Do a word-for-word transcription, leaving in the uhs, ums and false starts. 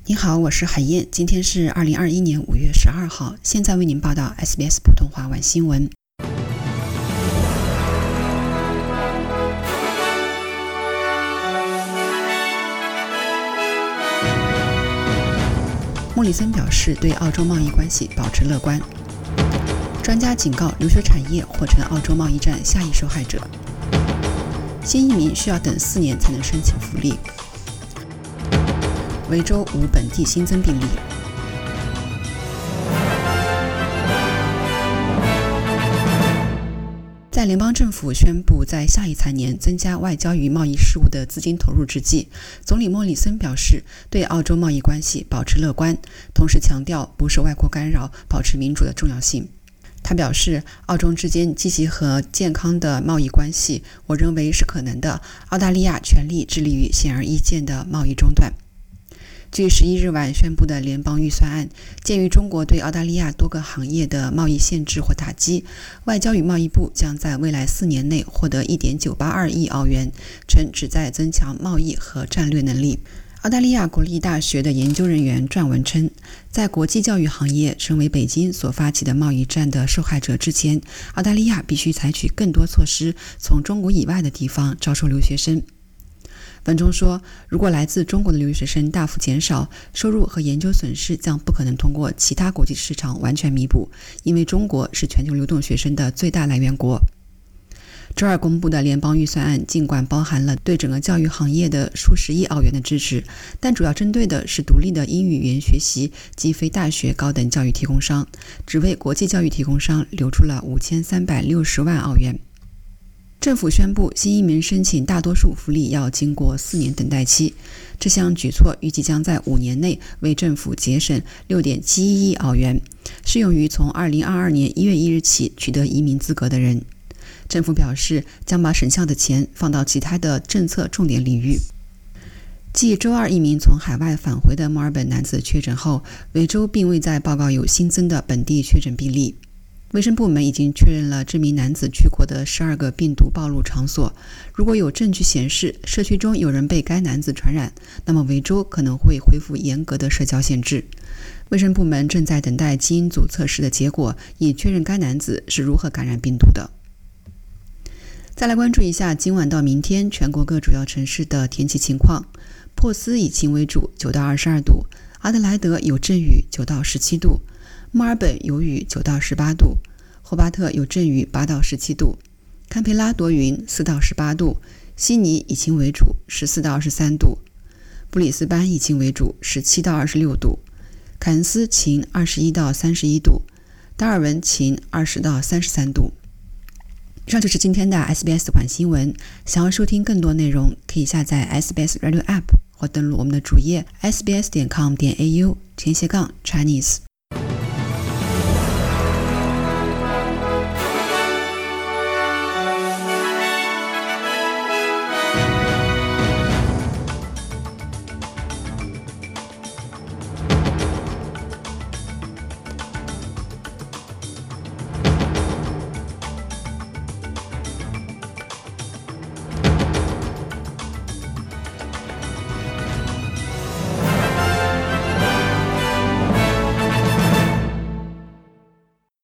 您好，我是海燕，今天是二零二一年五月十二号，现在为您报道 S B S 普通话晚新闻。莫里森表示对澳洲贸易关系保持乐观。专家警告留学产业或成澳洲贸易战下一受害者。新移民需要等四年才能申请福利。维州无本地新增病例。在联邦政府宣布在下一财年增加外交与贸易事务的资金投入之际，总理莫里森表示对澳洲贸易关系保持乐观，同时强调不受外国干扰，保持民主的重要性。他表示，澳中之间积极和健康的贸易关系，我认为是可能的。澳大利亚全力致力于显而易见的贸易中断。据十一日晚宣布的联邦预算案，鉴于中国对澳大利亚多个行业的贸易限制或打击，外交与贸易部将在未来四年内获得 一点九八二亿澳元，称旨在增强贸易和战略能力。澳大利亚国立大学的研究人员撰文称，在国际教育行业成为北京所发起的贸易战的受害者之前，澳大利亚必须采取更多措施，从中国以外的地方招收留学生。文中说，如果来自中国的留学生大幅减少，收入和研究损失将不可能通过其他国际市场完全弥补，因为中国是全球流动学生的最大来源国。周二公布的联邦预算案尽管包含了对整个教育行业的数十亿澳元的支持，但主要针对的是独立的英语语言学习及非大学高等教育提供商，只为国际教育提供商留出了五千三百六十万澳元。政府宣布新移民申请大多数福利要经过四年等待期，这项举措预计将在五年内为政府节省 六点七一亿澳元，适用于从二零二二年一月一日起取得移民资格的人。政府表示将把省下的钱放到其他的政策重点领域。继周二一名从海外返回的墨尔本男子确诊后，维州并未再报告有新增的本地确诊病例。卫生部门已经确认了这名男子去过的十二个病毒暴露场所。如果有证据显示社区中有人被该男子传染，那么维州可能会恢复严格的社交限制。卫生部门正在等待基因组测试的结果，以确认该男子是如何感染病毒的。再来关注一下今晚到明天全国各主要城市的天气情况。珀斯以晴为主，九到二十二度；阿德莱德有阵雨，九到十七度；墨尔本有雨，九到十八度；霍巴特有阵雨，八到十七度；堪培拉多云，四到十八度；悉尼以晴为主，十四到二十三度；布里斯班以晴为主，十七到二十六度；凯恩斯晴，二十一到三十一度；达尔文晴，二十到三十三度。以上就是今天的 S B S 晚新闻。想要收听更多内容，可以下载 S B S Radio App 或登录我们的主页 S B S 点 com 点 A U 前斜杠 Chinese。